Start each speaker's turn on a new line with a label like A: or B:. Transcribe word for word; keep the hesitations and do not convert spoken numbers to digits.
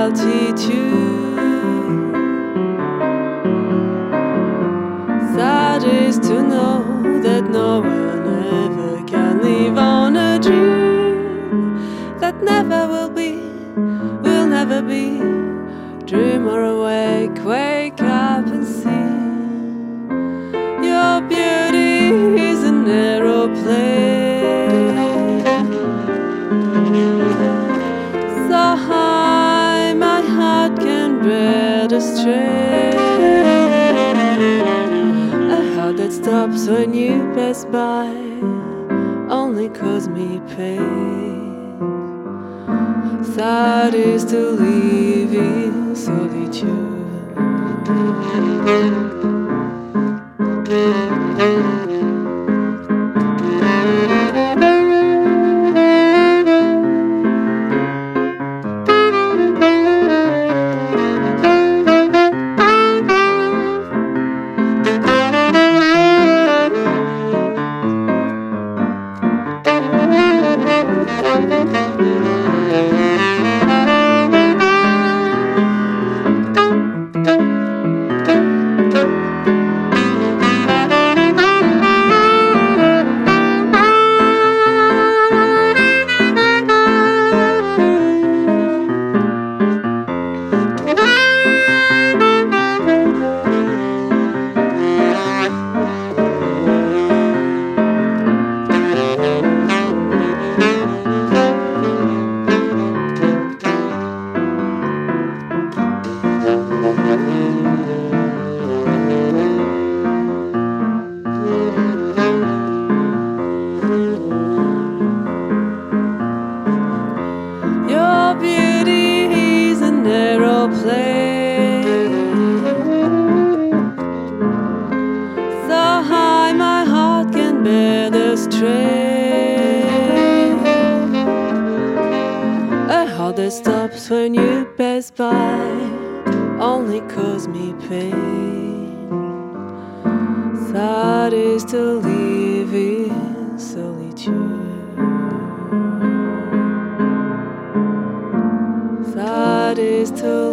A: altitude. Sad is to know that no one ever can live on a dream that never will be, will never be. Dream or awake, wake up and see. Your beauty is an aeroplane, so high my heart can bear the strain. A heart that stops when you pass by only cause me pain. Sad is to live in solitude. Your beauty is an aeroplane, so high my heart can bear the strain. A heart that stops when you pass by only cause me pain. Sad is to live in solitude. Sad is to